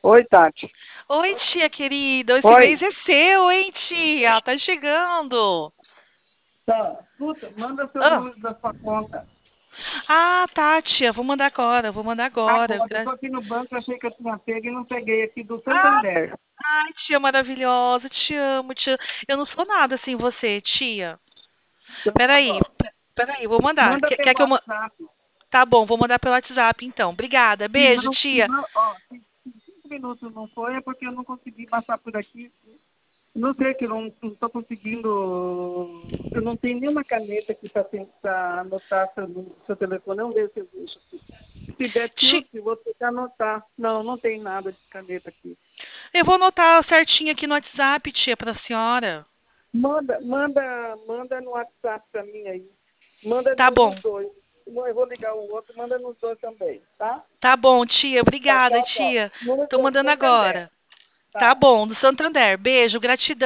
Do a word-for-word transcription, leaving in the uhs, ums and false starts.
Oi, Tati. Oi, tia querida. Esse Oi. mês é seu, hein, tia? Tá chegando. Tá. Escuta, manda seu Ah, número da sua conta. ah, tá, tia. Vou mandar agora. Vou mandar agora. Agora, eu Gra- tô aqui no banco, achei que eu tinha pego e não peguei aqui do Ah, Santander. ai, tia maravilhosa. Te amo, tia. Eu não sou nada sem você, tia. Então, tá Peraí. bom. pe- Peraí, vou mandar. Manda Quer, quer pelo que eu mande? WhatsApp. Tá bom, vou mandar pelo WhatsApp, então. Obrigada. Se Beijo, não, se tia. não, ó, se se cinco minutos não foi, é porque eu não consegui passar por aqui. Não sei que eu não estou conseguindo. Eu não tenho nenhuma caneta aqui para anotar seu, nu- seu telefone. Não vejo se eu deixo aqui. Se der Ti- tilt, vou ter que anotar. Não, não tem nada de caneta aqui. Eu vou anotar certinho aqui no WhatsApp, tia, pra senhora. Manda, manda, manda no WhatsApp para mim aí. Manda Tá no- bom. nos dois. Eu vou ligar o outro, manda nos dois também, tá? Tá bom, tia. Tá, Obrigada, tchau, tchau. tia. Número Tô do mandando Santander. agora. Tá Tá. bom, do Santander. Beijo, gratidão.